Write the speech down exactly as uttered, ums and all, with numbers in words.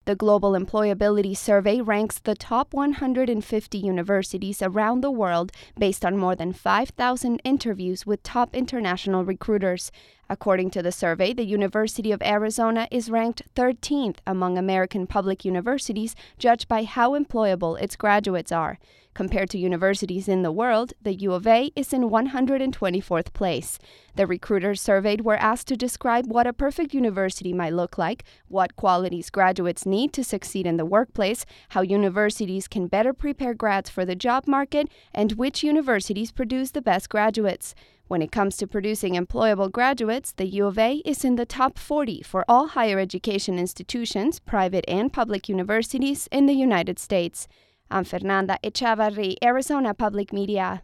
The Global Employability Survey ranks the top one hundred fifty universities around the world based on more than five thousand interviews with top international recruiters. According to the survey, the University of Arizona is ranked thirteenth among American public universities, judged by how employable its graduates are. Compared to universities in the world, the U of A is in one hundred twenty-fourth place. The recruiters surveyed were asked to describe what a perfect university might look like, what qualities graduates need to succeed in the workplace, how universities can better prepare grads for the job market, and which universities produce the best graduates. When it comes to producing employable graduates, the U of A is in the top forty for all higher education institutions, private and public universities in the United States. I'm Fernanda Echavarri, Arizona Public Media.